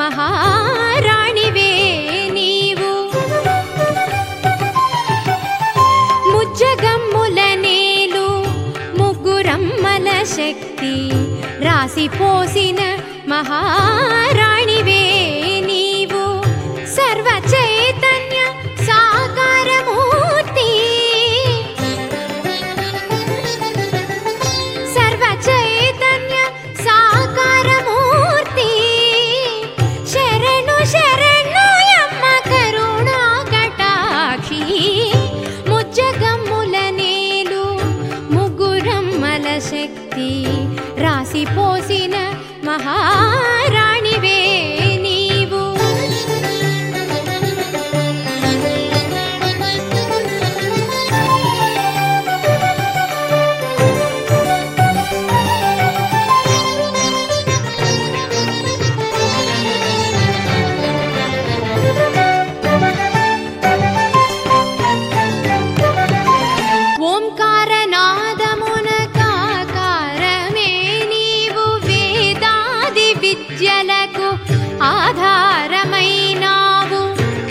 మహారాణివే నీవు. ముజ్జగమ్ముల నేలు ముగ్గురమ్మల శక్తి రాసిపోసిన మహారాణివే నీవు. సర్వ చైతన్య సాకారమూర్తి, సర్వ చైతన్య సాకారమూర్తి. శరణు శరణు యమ్మ కరుణా కటాక్షి. ముజ్జగమ్ముల నేలు ముగ్గురమ్మల శక్తి రాసిపోసిన మహారాణివే నీవు. ఓంకారనాదమున కాకారమే నీవు. వేదాది విద్యలకు ఆధారమైనావు.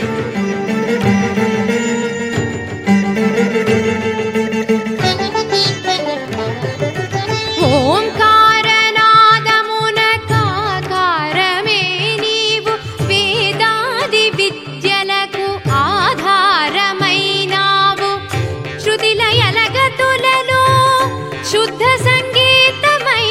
ఓంకారనాదమున కాకారమే నీవు. వేదాది విద్యలకు ఆధారమైనావు. శృతిలయల గతులలో శుద్ధ సంగీతమై,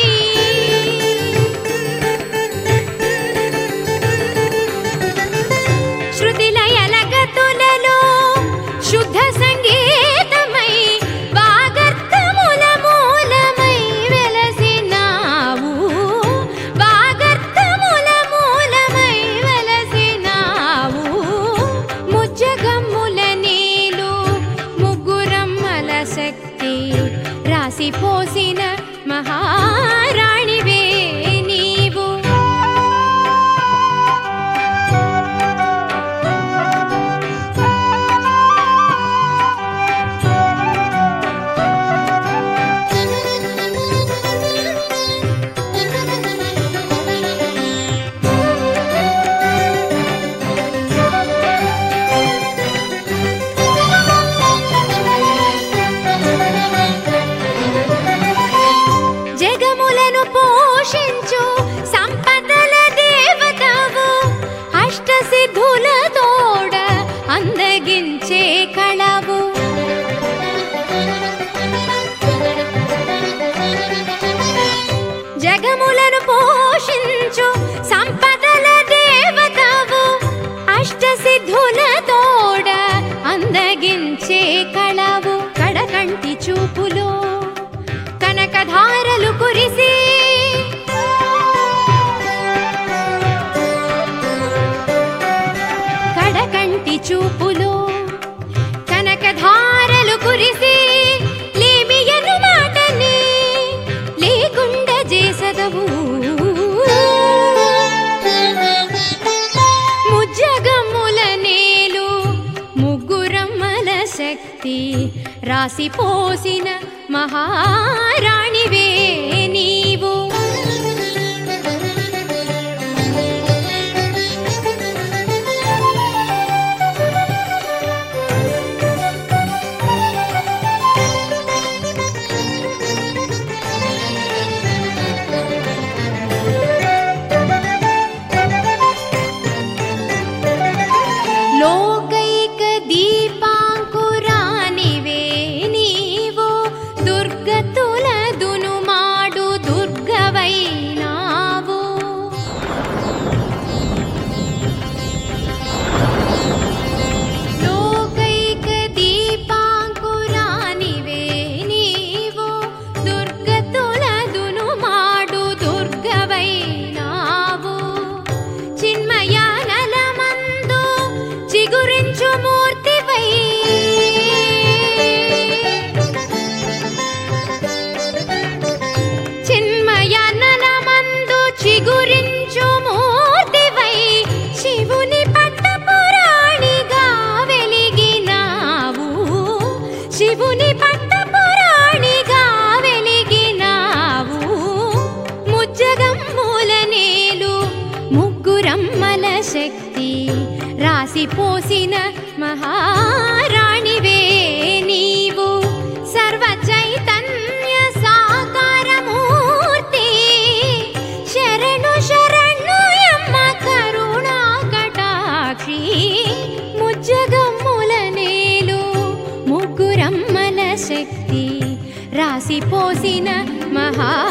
శృతిలయల గతులలో శుద్ధ సంగీతమై వాగర్థముల మూలమై వెలసినావు. వాగర్థముల మూలమై వెలసినావు. ముజ్జగమ్ముల నీలు ముగ్గురమ్మల శక్తి రాసిపోసిన మహారాణివే నీవు. జగములను పోషించు సంపదల దేవతవు. అష్టసిద్ధుల తోడ అందగించే కళవు. జగములను పోషించు సంపదల దేవతవు. అష్టసిద్ధుల తోడ అందగించే కళవు. కడకంటి చూపులో కనకధారలు కురిసి, కడకంటి చూపులో కనకధారలు కురిసి. లేమియను మాటని లేకుండా చేసదవు. ముజ్జగమ్ముల నేలు ముగ్గురమ్మల శక్తి రాసిపోసిన మహారాణివే నీవు. లోకైక దీపాంకురానివే నీవు. దుర్గతుల శక్తి రాసిపోసిన మహారాణివే నీవు సర్వ చైతన్య సాకారమూర్తి శరణు శరణు యమ్మ కరుణా కటాక్షి ముజ్జగమ్ముల నేలు ముగ్గురమ్మల శక్తి రాసిపోసిన మహా